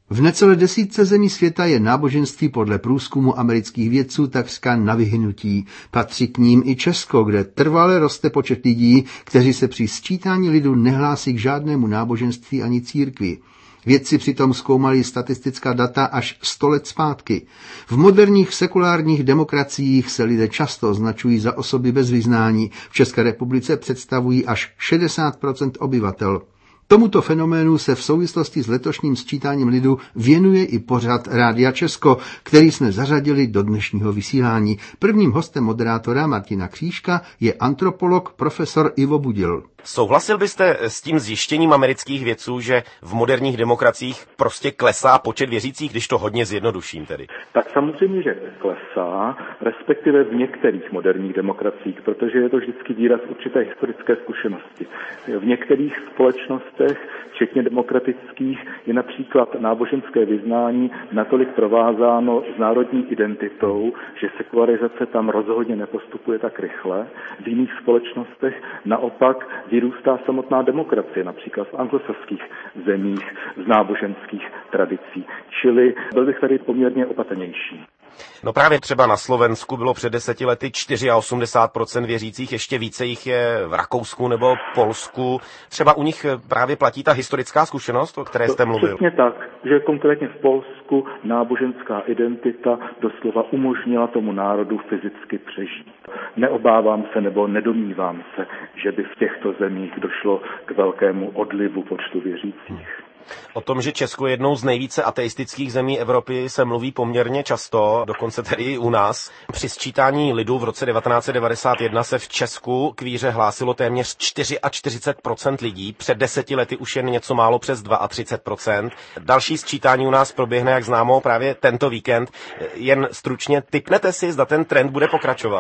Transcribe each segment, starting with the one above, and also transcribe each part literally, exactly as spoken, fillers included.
V necelé desítce zemí světa je náboženství podle průzkumu amerických vědců takřka na vyhynutí. Patří k ním i Česko, kde trvale roste počet lidí, kteří se při sčítání lidu nehlásí k žádnému náboženství ani církvi. Vědci přitom zkoumali statistická data až sto let zpátky. V moderních sekulárních demokraciích se lidé často označují za osoby bez vyznání. V České republice představují až šedesát procent obyvatel. Tomuto fenoménu se v souvislosti s letošním sčítáním lidu věnuje i pořad Rádia Česko, který jsme zařadili do dnešního vysílání. Prvním hostem moderátora Martina Křížka je antropolog profesor Ivo Budil. Souhlasil byste s tím zjištěním amerických vědců, že v moderních demokraciích prostě klesá počet věřících, když to hodně zjednoduším tedy? Tak samozřejmě, že klesá, respektive v některých moderních demokraciích, protože je to vždycky výraz určité historické zkušenosti. V některých společnostech, včetně demokratických, je například náboženské vyznání natolik provázáno s národní identitou, že sekularizace tam rozhodně nepostupuje tak rychle. V jiných společnostech naopak vyrůstá samotná demokracie, například v anglosaských zemích z náboženských tradicí. Čili byl bych tady poměrně opatrnější. No právě třeba na Slovensku bylo před deseti lety osmdesát čtyři procent věřících, ještě více jich je v Rakousku nebo Polsku. Třeba u nich právě platí ta historická zkušenost, o které jste mluvil. Přesně tak, že konkrétně v Polsku náboženská identita doslova umožnila tomu národu fyzicky přežít. Neobávám se nebo nedomnívám se, že by v těchto zemích došlo k velkému odlivu počtu věřících. O tom, že Česko je jednou z nejvíce ateistických zemí Evropy, se mluví poměrně často, dokonce tedy i u nás. Při sčítání lidu v roce devatenáct set devadesát jedna se v Česku k víře hlásilo téměř čtyřicet čtyři procent lidí, před deseti lety už jen něco málo přes třicet dva procent. Další sčítání u nás proběhne, jak známo, právě tento víkend. Jen stručně tipnete si, zda ten trend bude pokračovat.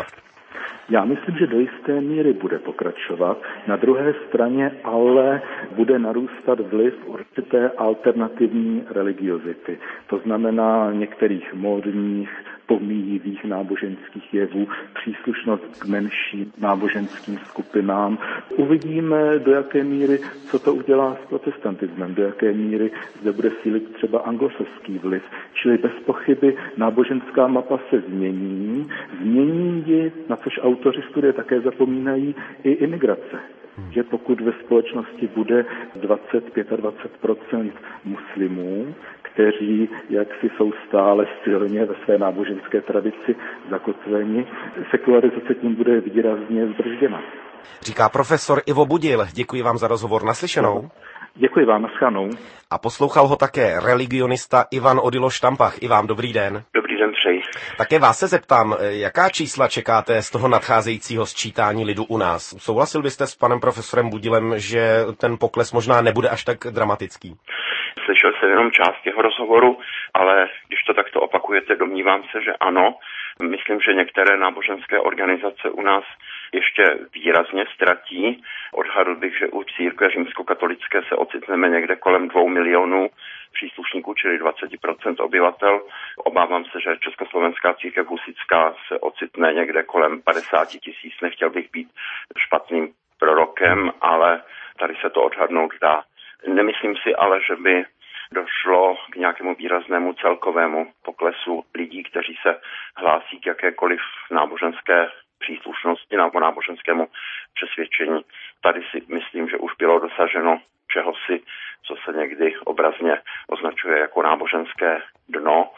Já myslím, že do jisté míry bude pokračovat. Na druhé straně ale bude narůstat vliv určité alternativní religiozity. To znamená některých módních, pomíjivých náboženských jevů, příslušnost k menším náboženským skupinám. Uvidíme, do jaké míry, co to udělá s protestantismem, do jaké míry zde bude sílit třeba anglosaský vliv. Čili bez pochyby náboženská mapa se změní, změní ji, na což autoři studie také zapomínají, i imigrace. Že pokud ve společnosti bude dvacet až dvacet pět procent muslimů, kteří jaksi jsou stále silně ve své náboženské tradici zakotveni, sekularizace tím bude výrazně zdržděna. Říká profesor Ivo Budil. Děkuji vám za rozhovor. Naslyšenou. Děkuji vám, naschledanou. A poslouchal ho také religionista Ivan Odilo Štampach. I vám dobrý den. Dobrý den přeji. Také vás se zeptám, jaká čísla čekáte z toho nadcházejícího sčítání lidu u nás? Souhlasil byste s panem profesorem Budilem, že ten pokles možná nebude až tak dramatický? Slyšel jsem jenom část jeho rozhovoru, ale když to takto opakujete, domnívám se, že ano. Myslím, že některé náboženské organizace u nás ještě výrazně ztratí. Odhadl bych, že u církve římskokatolické se ocitneme někde kolem dvou milionů příslušníků, čili dvacet procent obyvatel. Obávám se, že Československá církev husitská se ocitne někde kolem padesát tisíc. Nechtěl bych být špatným prorokem, ale tady se to odhadnout dá. Nemyslím si ale, že by došlo k nějakému výraznému celkovému poklesu lidí, kteří se hlásí k jakékoliv náboženské příslušnosti nebo náboženskému přesvědčení. Tady si myslím, že už bylo dosaženo čehosi, co se někdy obrazně označuje jako náboženské dno,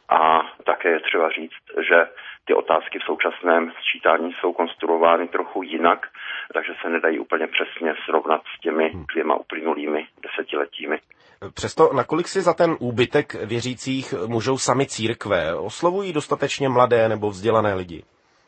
a také je třeba říct, že ty otázky v současném sčítání jsou konstruovány trochu jinak, takže se nedají úplně přesně srovnat s těmi dvěma uplynulými desetiletími. Přesto nakolik si za ten úbytek věřících můžou sami církve? Oslovují dostatečně mladé nebo vzdělané lidi?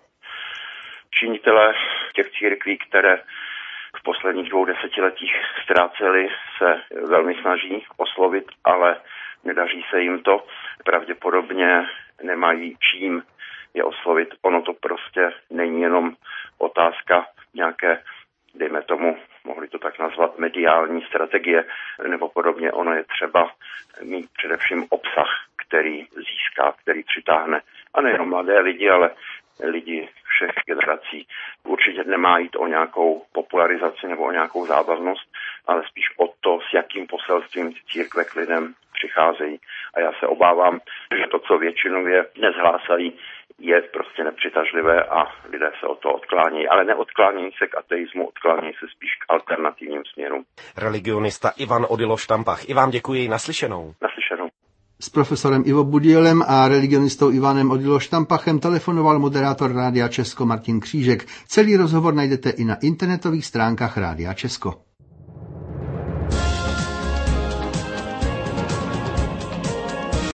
Činitelé těch církví, které v posledních dvou desetiletích ztráceli, se velmi snaží oslovit, ale nedaří se jim to. Pravděpodobně nemají čím je oslovit. Ono to prostě není jenom otázka nějaké, dejme tomu, mohli to tak nazvat, mediální strategie nebo podobně. Ono je třeba mít především obsah, který získá, který přitáhne. A nejenom mladé lidi, ale lidi všech generací. Určitě nemá jít o nějakou popularizaci nebo o nějakou zábavnost, ale spíš o to, s jakým poselstvím církve k lidem přicházejí. A já se obávám, že to, co většinově dnes hlásají, je prostě nepřitažlivé a lidé se o to odklání. Ale neodklání se k ateismu, odklání se spíš k alternativním směrům. Religionista Ivan Odilo Štampach. I vám děkuji, naslyšenou. Naslyšenou. S profesorem Ivo Budielem a religionistou Ivanem Odilo Štampachem telefonoval moderátor Rádia Česko Martin Křížek. Celý rozhovor najdete i na internetových stránkách Rádia Česko.